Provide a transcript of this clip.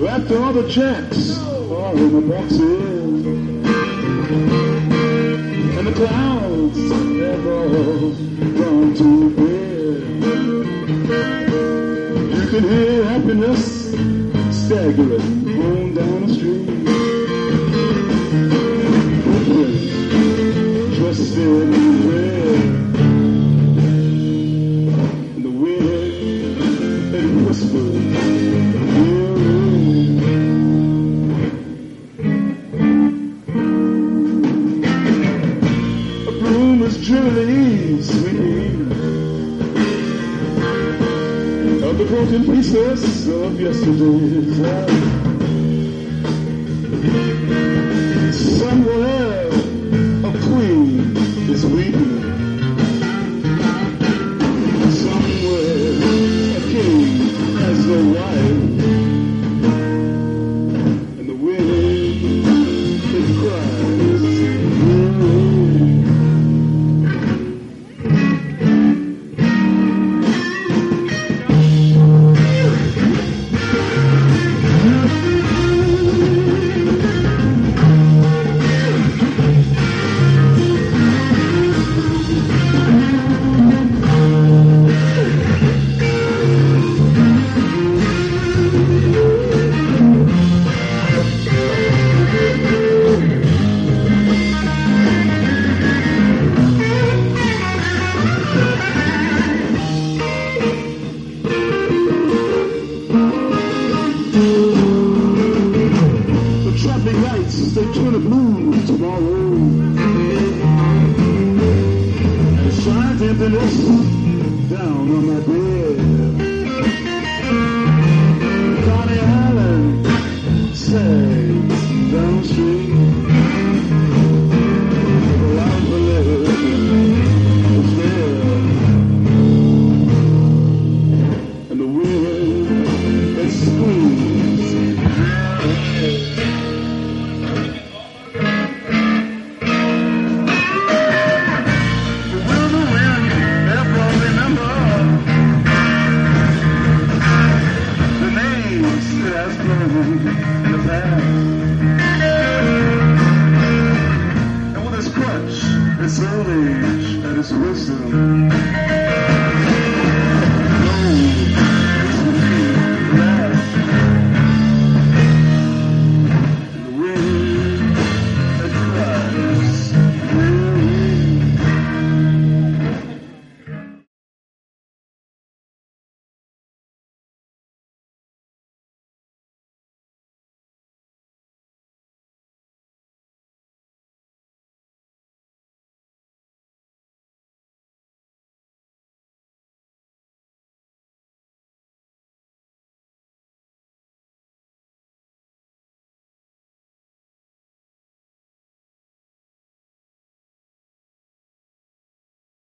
After all the checks are in the boxes, and the clouds have all gone to bed, you can hear happiness staggering on down the street. Dressed in red, and the wind had whispered. Julie sweeping of the broken pieces of yesterday's life. Somewhere a queen is weeping. Somewhere a king has no wife. And the wind it cries. They turn it blue tomorrow, and it shines emptiness down on my bed. Coney Island sags down the street. The line for living is there, and the wind it screams. In the past, and with his crutch, his old age, and his wisdom.